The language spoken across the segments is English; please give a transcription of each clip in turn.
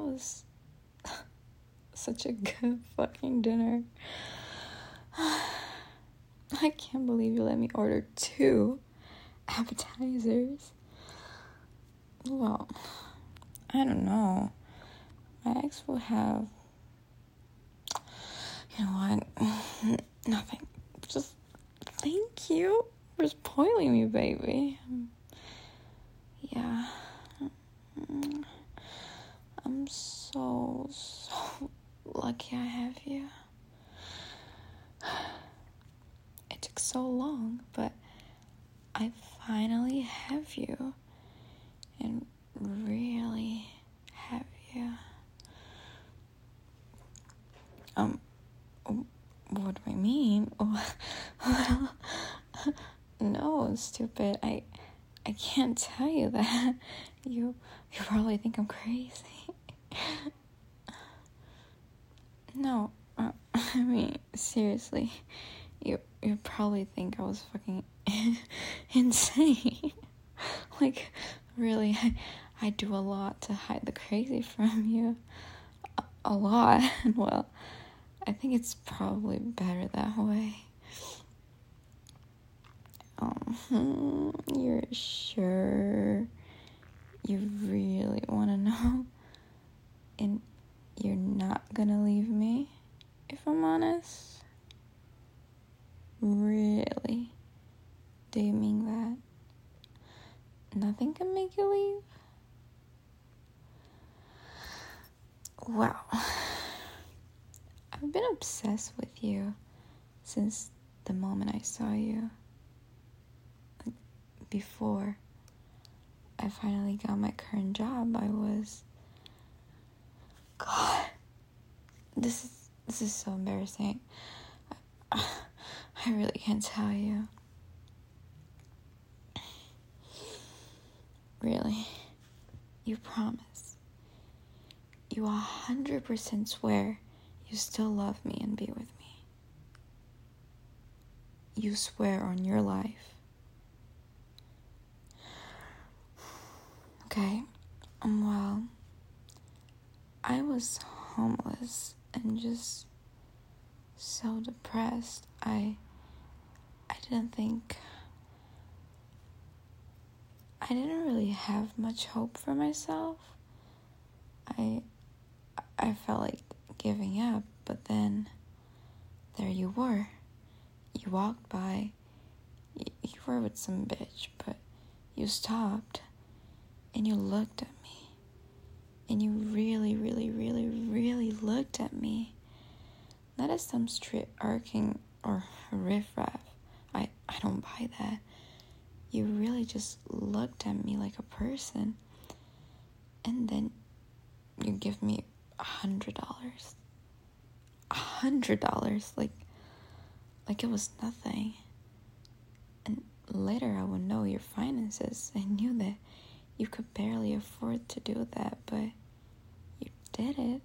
was such a good fucking dinner. I can't believe you let me order 2 appetizers. Well, I don't know. My ex will have... You know what? Nothing. Just thank you for spoiling me, baby. Yeah. I'm so lucky I have you. It took so long, but I finally have you. And really have you. What do I mean? No, stupid. I can't tell you that. You probably think I'm crazy. No, I mean, seriously. You probably think I was fucking insane. Like, really, I do a lot to hide the crazy from you. A lot. Well, I think it's probably better that way. You're sure you really want to know? And you're not gonna leave me, if I'm honest? Really? Do you mean that? Nothing can make you leave? Wow. I've been obsessed with you since the moment I saw you. Before I finally got my current job, I was... God, this is so embarrassing. I really can't tell you. Really, you promise? You 100% swear you still love me and be with me? You swear on your life? Okay, well, I was homeless and just so depressed. I didn't really have much hope for myself. I felt like giving up, but then there you were. You walked by. You were with some bitch, but you stopped and you looked at me. And you really, really, really, really looked at me. Not as some street arcing or riffraff. I don't buy that. You really just looked at me like a person. And then you give me $100. $100, like it was nothing. And later I would know your finances. I knew that you could barely afford to do that, but you did it.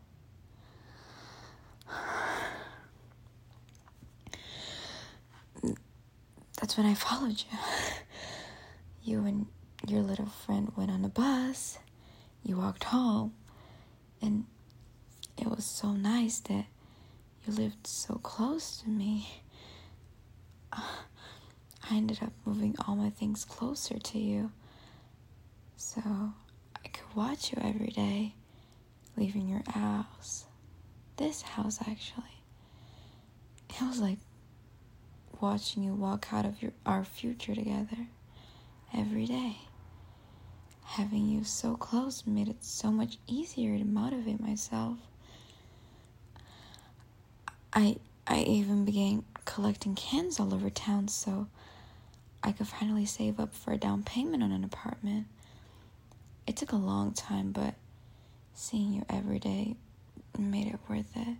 That's when I followed you. You and your little friend went on a bus. You walked home. And it was so nice that you lived so close to me. I ended up moving all my things closer to you, so I could watch you every day, leaving your house. This house, actually. It was like watching you walk out of our future together every day. Having you so close made it so much easier to motivate myself. I even began collecting cans all over town so I could finally save up for a down payment on an apartment. It took a long time, but seeing you every day made it worth it.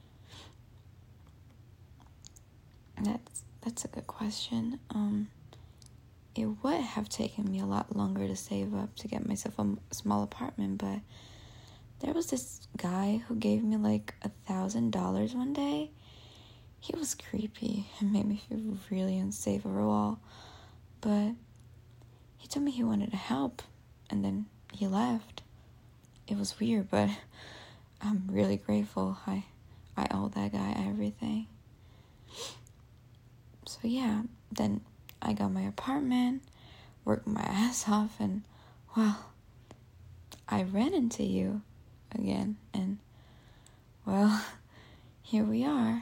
That's a good question. It would have taken me a lot longer to save up to get myself a small apartment, but there was this guy who gave me like $1,000 one day. He was creepy and made me feel really unsafe overall, but he told me he wanted to help, and then he left. it was weird, but I'm really grateful. I owe that guy everything. So yeah, then I got my apartment, worked my ass off, and well, I ran into you again, and well, here we are.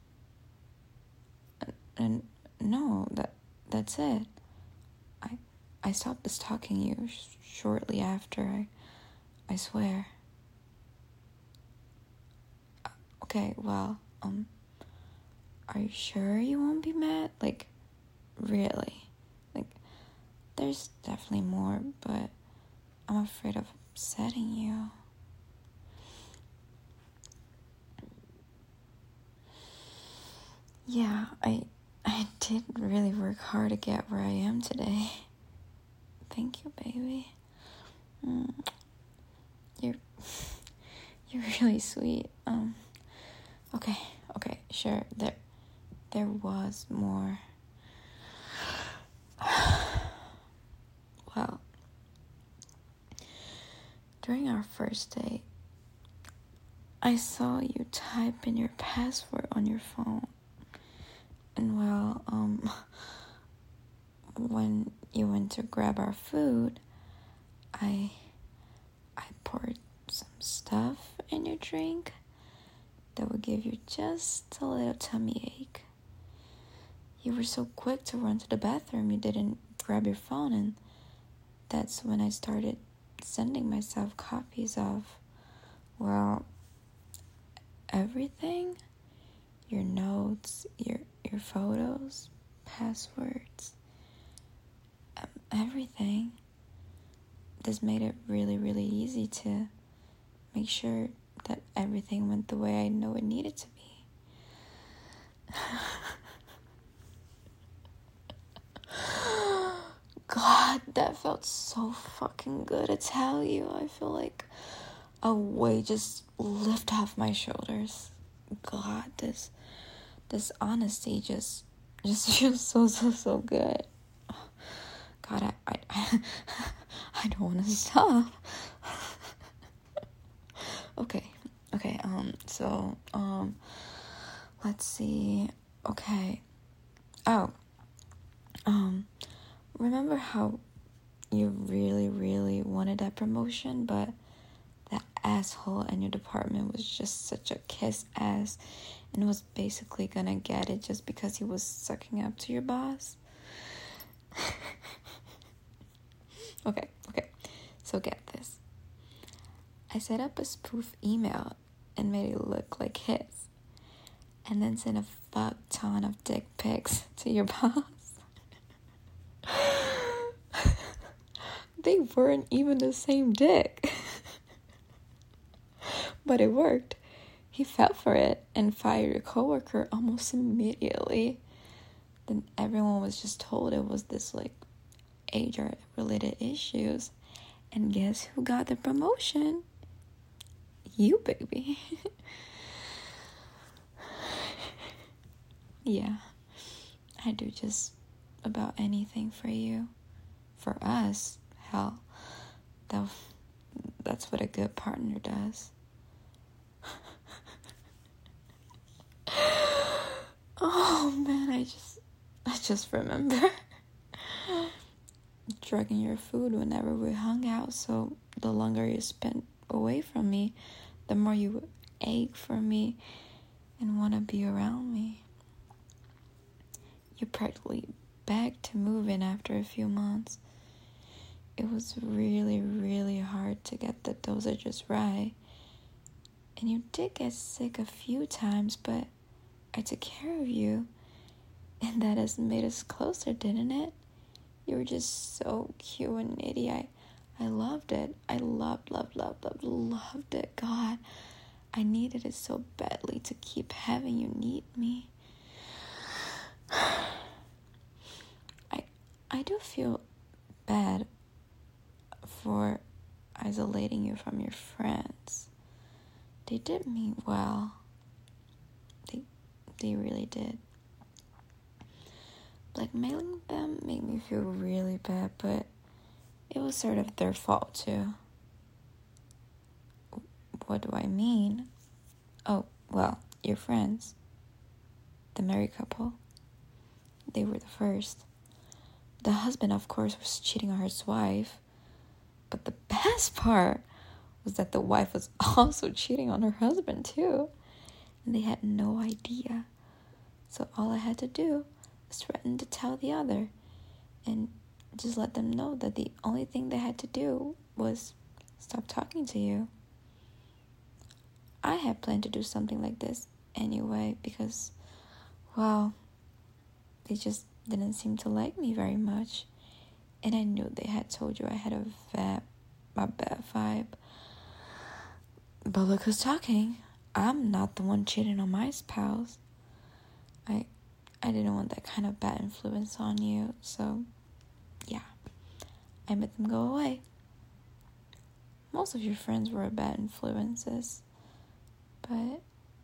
And no, that's it. I stopped stalking you shortly after, I swear. Okay, well, are you sure you won't be mad? Like, really? Like, there's definitely more, but I'm afraid of upsetting you. Yeah, I did really work hard to get where I am today. Thank you, baby. You're really sweet. Okay, sure. There was more. Well, during our first date, I saw you type in your password on your phone. And well, when you went to grab our food, I poured some stuff in your drink that would give you just a little tummy ache. You were so quick to run to the bathroom, you didn't grab your phone, and that's when I started sending myself copies of, well, everything. Your notes, your photos, passwords, everything. This made it really, really easy to make sure that everything went the way I know it needed to be. God, that felt so fucking good to tell you. I feel like a weight just lift off my shoulders. God, this honesty just feels so good. God, I don't want to stop. Okay, so, let's see. Okay. Oh, remember how you really, really wanted that promotion, but that asshole in your department was just such a kiss ass and was basically gonna get it just because he was sucking up to your boss? Okay, so get this. I set up a spoof email and made it look like his, and then sent a fuck ton of dick pics to your boss. They weren't even the same dick. But it worked. He fell for it and fired a coworker almost immediately. Then everyone was just told it was this like HR related issues. And guess who got the promotion? You, baby. Yeah, I do just about anything for you. For us, hell, that's what a good partner does. Oh man, I just remember drugging your food whenever we hung out, so the longer you spent away from me, the more you would ache for me and want to be around me. You practically begged to move in after a few months. It was really, really hard to get the dosage just right. And you did get sick a few times, but I took care of you. And that has made us closer, didn't it? You were just so cute and nitty. I loved it. I loved it. God, I needed it so badly to keep having you need me. I do feel bad for isolating you from your friends. They did mean well. They really did. Blackmailing them made me feel really bad, but it was sort of their fault too. What do I mean? Oh, well, your friends. The married couple. They were the first. The husband, of course, was cheating on his wife. But the best part was that the wife was also cheating on her husband, too. And they had no idea. So all I had to do was threaten to tell the other. And just let them know that the only thing they had to do was stop talking to you. I had planned to do something like this anyway because, well, they just didn't seem to like me very much. And I knew they had told you I had a bad vibe. But look who's talking. I'm not the one cheating on my spouse. I didn't want that kind of bad influence on you, so yeah, I made them go away. Most of your friends were bad influences, but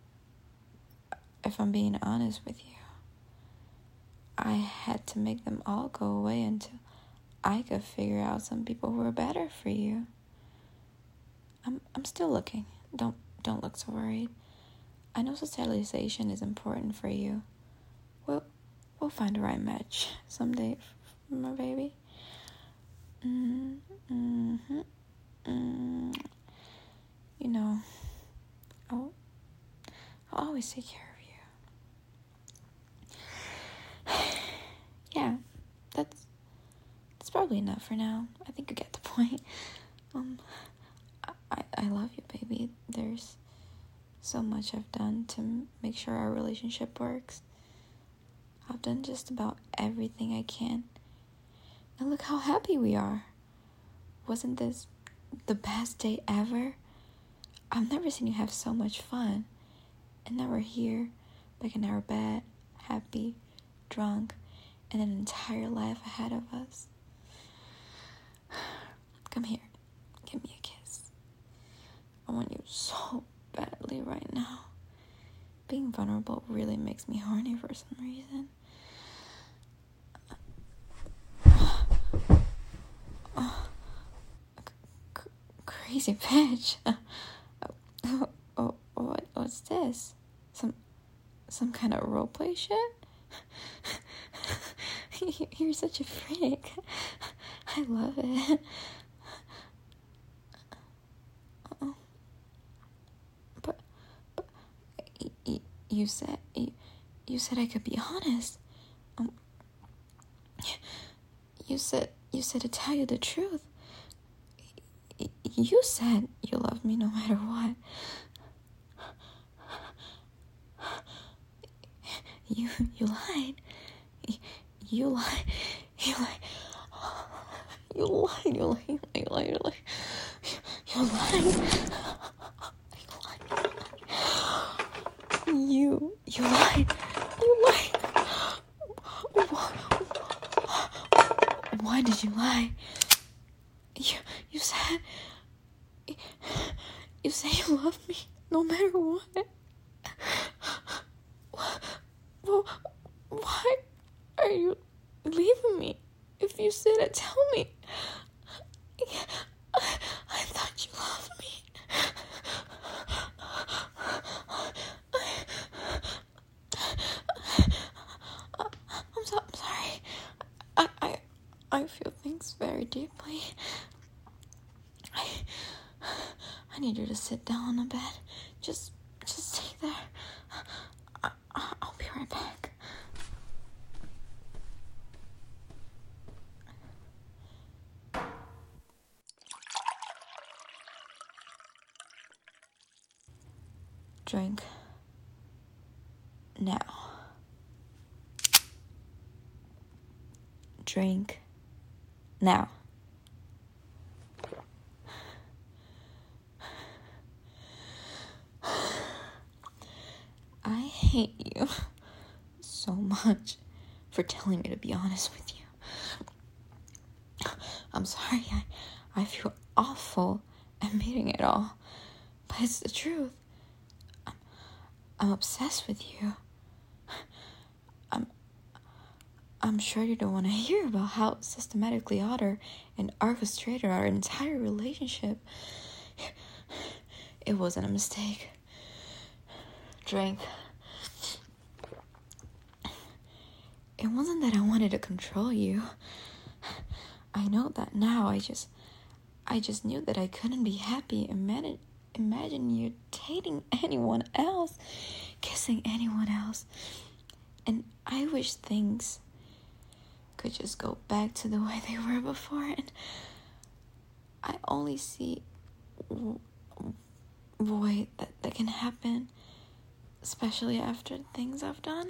if I'm being honest with you, I had to make them all go away until I could figure out some people who are better for you. I'm still looking. Don't look so worried. I know socialization is important for you. We'll find the right match someday, my baby. You know, I'll always take care of you. Yeah, that's probably enough for now. I think you get the point. I love you, baby. There's so much I've done to make sure our relationship works. I've done just about everything I can. And look how happy we are. Wasn't this the best day ever? I've never seen you have so much fun. And now we're here, back in our bed, happy, drunk, and an entire life ahead of us. Come here. Give me a kiss. I want you so badly right now. Being vulnerable really makes me horny for some reason. Crazy bitch. What's this? Some kind of roleplay shit? You're such a freak. I love it. But you said I could be honest. You said to tell you the truth. You said you love me no matter what. You lied. You lied. You lied. You lied. You lied. You lied. You lied. You lied. You lied. You lied. Why did you lie? You said you love me no matter what. Well, why are you leaving me? If you said it, tell me. I thought you loved me. I'm sorry. I feel things very deeply. I need you to sit down on the bed. Just stay there. I'll be right back. Drink now. Drink now. I hate you so much for telling me to be honest with you. I'm sorry, I feel awful admitting it all, but it's the truth. I'm obsessed with you. I'm sure you don't want to hear about how systematically ordered and orchestrated our entire relationship. it wasn't a mistake. Drink. It wasn't that I wanted to control you. I know that now. I just knew that I couldn't be happy. Imagine you dating anyone else, kissing anyone else. And I wish things could just go back to the way they were before. And I only see way that can happen, especially after things I've done.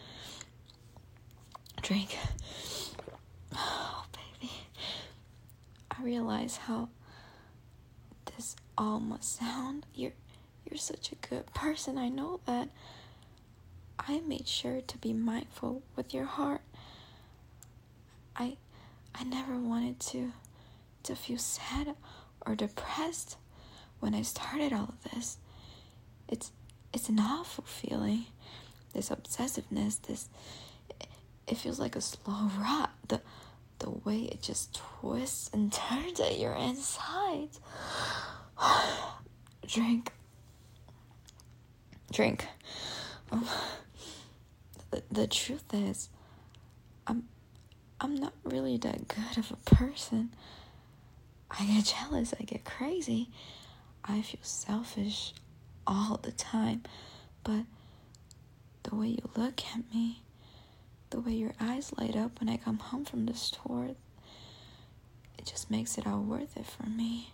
Drink. Oh, baby. I realize how this all must sound. You're such a good person. I know that. I made sure to be mindful with your heart. I never wanted to feel sad or depressed when I started all of this. It's an awful feeling. This obsessiveness, it feels like a slow rot. The way it just twists and turns at your insides. Drink. The truth is, I'm not really that good of a person. I get jealous, I get crazy. I feel selfish all the time. But the way you look at me, the way your eyes light up when I come home from the store, it just makes it all worth it for me.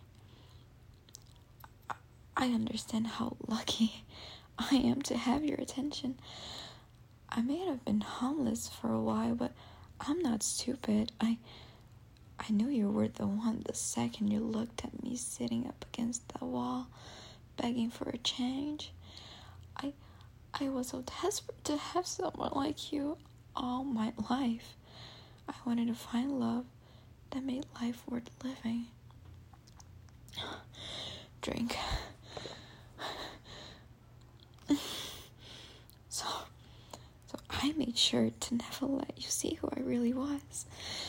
I understand how lucky I am to have your attention. I may have been homeless for a while, but I'm not stupid. I knew you were the one the second you looked at me sitting up against the wall, begging for a change. I was so desperate to have someone like you all my life. I wanted to find love that made life worth living. Drink. So I made sure to never let you see who I really was.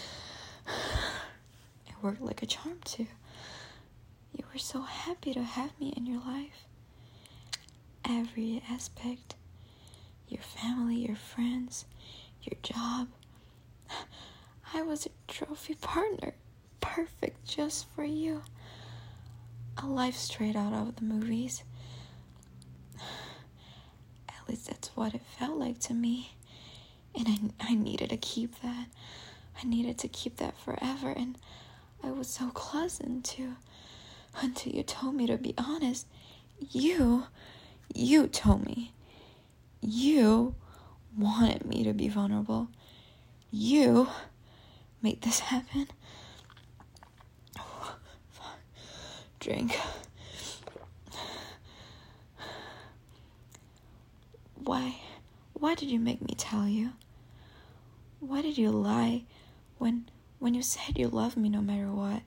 It worked like a charm too. You were so happy to have me in your life. Every aspect. Your family, your friends, your job. I was a trophy partner. Perfect just for you. A life straight out of the movies. At least that's what it felt like to me. And I needed to keep that. I needed to keep that forever. And I was so close until you told me to be honest. You told me. You wanted me to be vulnerable. You made this happen. Oh, fuck. Drink. Why did you make me tell you? Why did you lie when you said you loved me no matter what?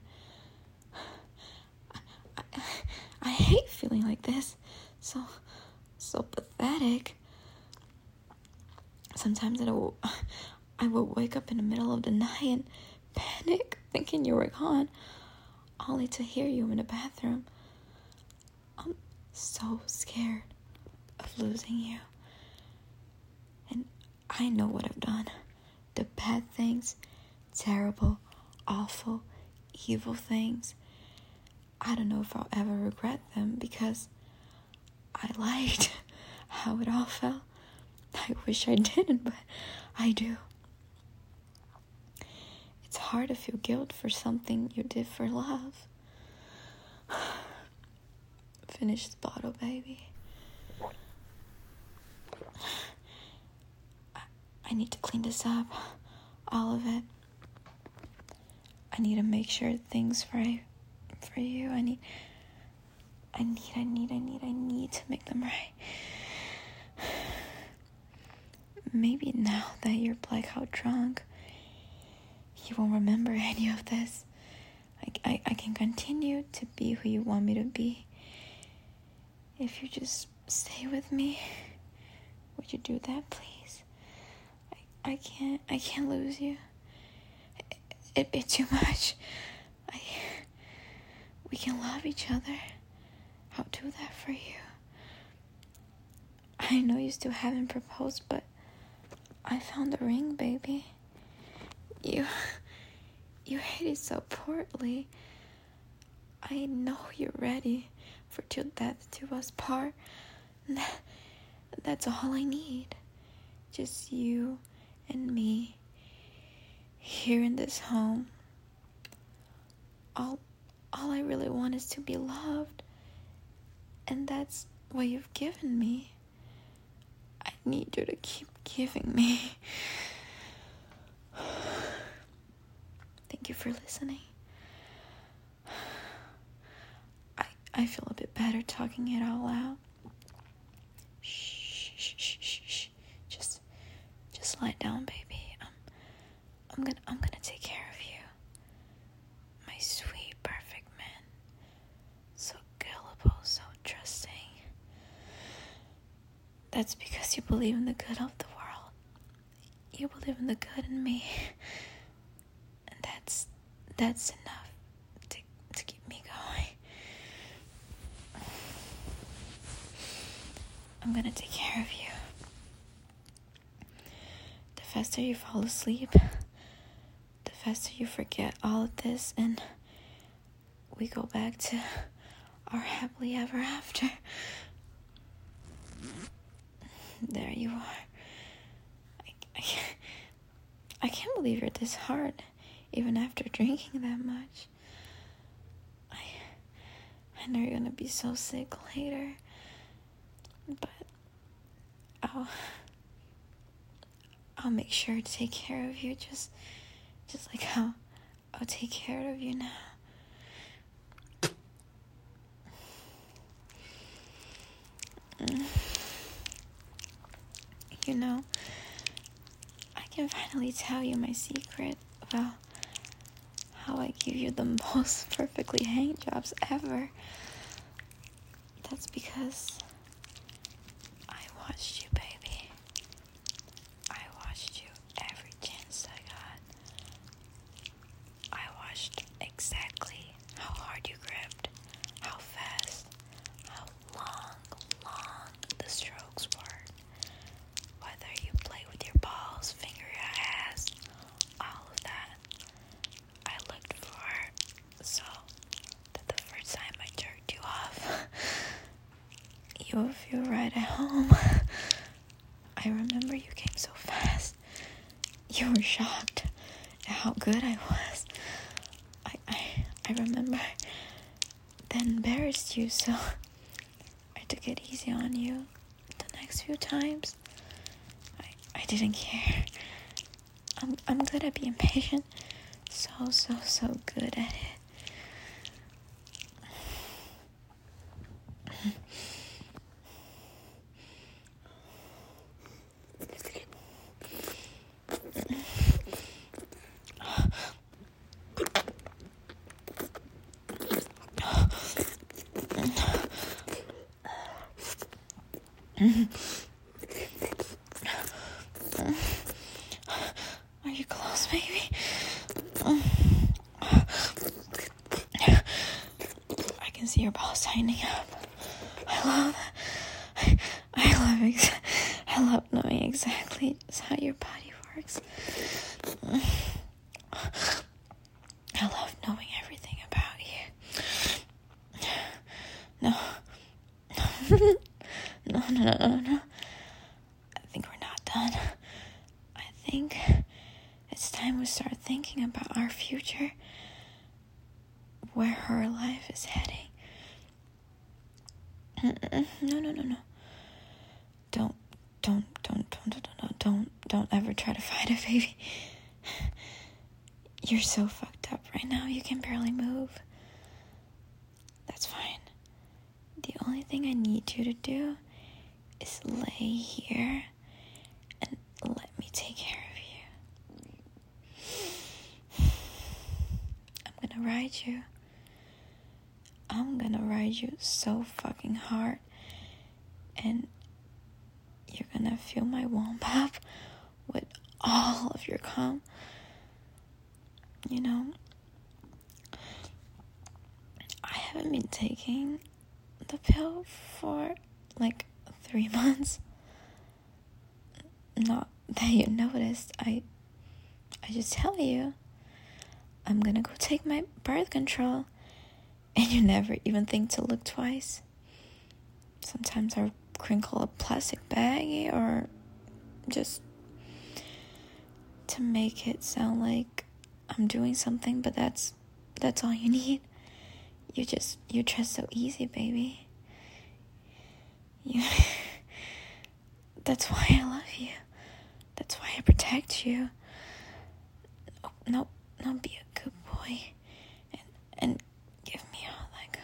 I hate feeling like this. So pathetic. Sometimes I would wake up in the middle of the night and panic, thinking you were gone, only to hear you in the bathroom. I'm so scared of losing you. And I know what I've done. The bad things, terrible, awful, evil things. I don't know if I'll ever regret them because I liked how it all felt. I wish I didn't, but I do. It's hard to feel guilt for something you did for love. Finish the bottle, baby. I need to clean this up. All of it. I need to make sure things right for you. I need to make them right. Maybe now that you're blackout drunk, you won't remember any of this. I can continue to be who you want me to be. If you just stay with me, would you do that, please? I can't lose you. It'd be too much. We can love each other. I'll do that for you. I know you still haven't proposed, but I found the ring, baby. You hate it so poorly. I know you're ready for till death do us part. That's all I need. Just you and me here in this home. All I really want is to be loved. And that's what you've given me. I need you to keep giving me. Thank you for listening. I feel a bit better talking it all out. Shh. Just lie down, baby. I'm gonna take care of you. My sweet, perfect man. So gullible, so trusting. That's because you believe in the good of the world. You believe in the good in me. And that's enough to keep me going. I'm gonna take care of you. The faster you fall asleep, the faster you forget all of this, and we go back to our happily ever after. There you are. I can't believe you're this hard, even after drinking that much. I know you're gonna be so sick later, but I'll make sure to take care of you, just like how I'll take care of you now. You know, I can finally tell you my secret about how I give you the most perfectly hand jobs ever. That's because I watched you, baby. I watched you every chance I got. I watched exactly how hard you gripped, how fast, how long the strokes were. Whether you play with your balls, finger your ass, all of that. I looked for so that the first time I jerked you off, you would feel right at home. I remember you came so fast. You were shocked at how good I was. I remember that embarrassed you, so I took it easy on you the next few times. I didn't care. I'm good at being patient. So good at it. Are you close, baby? I can see your balls tightening up. I love knowing exactly just how your body works. I love knowing everything about you. No. No. I think we're not done. I think it's time we start thinking about our future, where our life is heading. No. Don't ever try to fight it, baby. You're so fucked up right now, you can barely move. That's fine. The only thing I need you to do is lay here and let me take care of you. I'm gonna ride you. I'm gonna ride you so fucking hard, and you're gonna feel my womb pop with all of your cum. You know, I haven't been taking the pill for like 3 months. Not that you noticed. I just tell you, I'm gonna go take my birth control, and you never even think to look twice. Sometimes I crinkle a plastic baggie, or just to make it sound like I'm doing something, but that's all you need. You're just so easy, baby. That's why I love you. That's why I protect you. No, be a good boy and give me all that.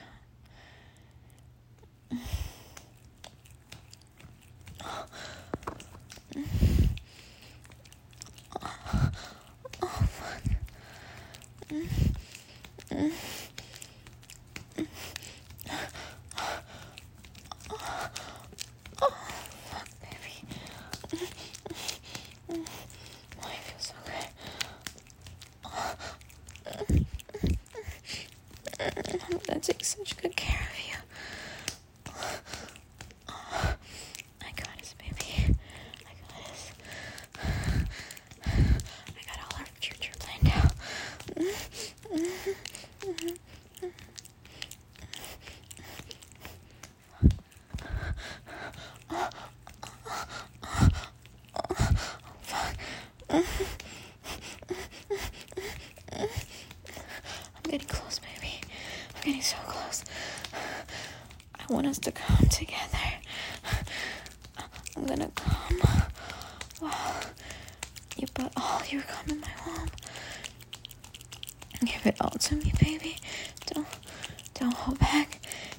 I'm gonna take such good care of you. I got this, baby. I got this. I got all our future planned out. I'm getting close, baby. I'm getting so close. I want us to come together. I'm gonna come while you put all your cum in my womb. Give it all to me, baby. Don't hold back.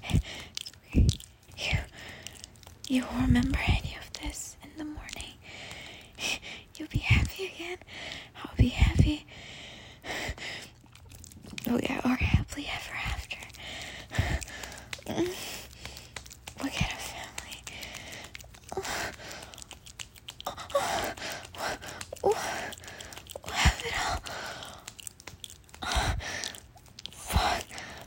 You will remember any of this in the morning. You'll be happy again. I'll be happy. We are happily ever after. We'll get a family. We'll have it all. Fuck.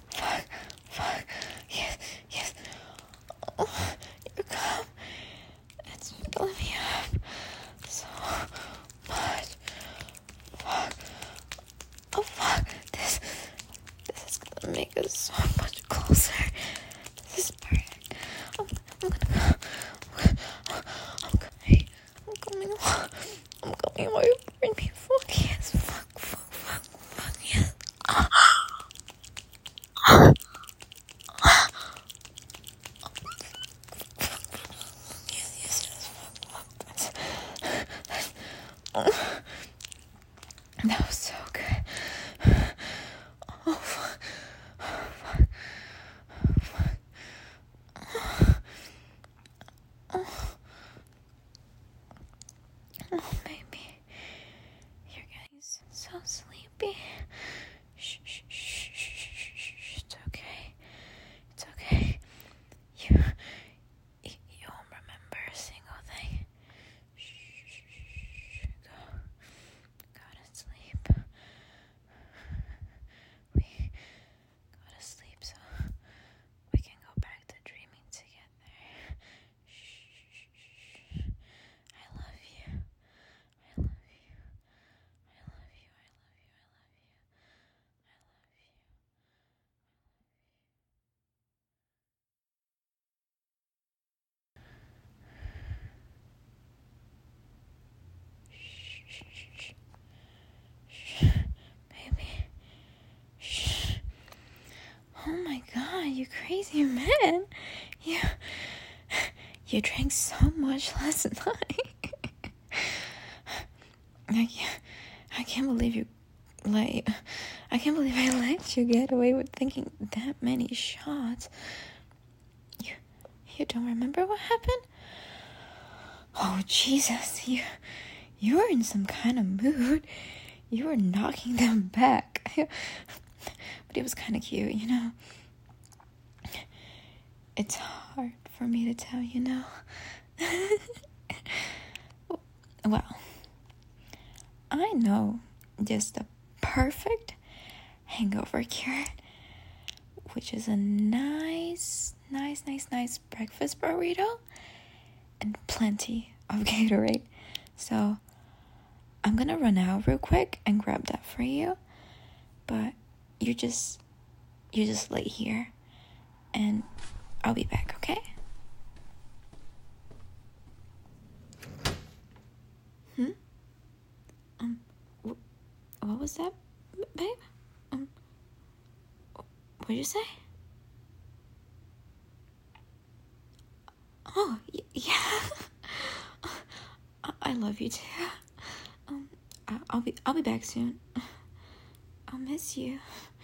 Yes. You come. It's filling me up so much. Fuck. This is gonna make us so much closer. This is perfect. I'm coming while you burn me. Fuck yes. Fuck yes. Yes. That was so good. Oh, fuck. Oh, baby. You're getting so sleepy. Shh. It's okay. You won't remember a single thing. Shh. Go to sleep. We go to sleep so we can go back to dreaming together. Shh. I love you. Baby. Shh. Oh my God, you crazy man. You drank so much last night. I can't believe I can't believe I let you get away with thinking that many shots. You don't remember what happened? Oh, Jesus, you were in some kind of mood. You were knocking them back. But it was kind of cute, you know. It's hard for me to tell, you know. Well, I know just the perfect hangover cure. which is a nice breakfast burrito and plenty of Gatorade. So I'm gonna run out real quick and grab that for you, but you just lay here and I'll be back, okay? What was that, babe? What'd you say? Oh, yeah. I love you too. I'll be back soon. I'll miss you.